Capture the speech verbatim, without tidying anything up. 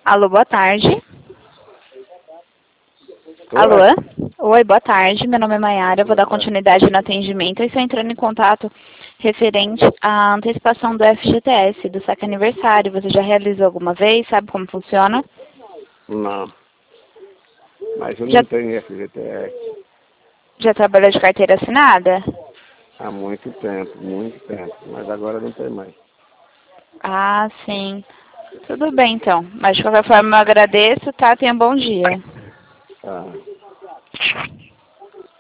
Alô, boa tarde. Alô? Oi. Oi, boa tarde. Meu nome é Maiara. Eu vou dar continuidade no atendimento. Eu estou entrando em contato referente à antecipação do F G T S, do saque aniversário. Você já realizou alguma vez? Sabe como funciona? Não. Mas eu Já, não tenho F G T S já trabalhou de carteira assinada? há muito tempo, muito tempo. Mas agora não tem mais. Ah, sim. Tudo bem, então. Mas, de qualquer forma, eu agradeço, tá? Tenha um bom dia. Tá.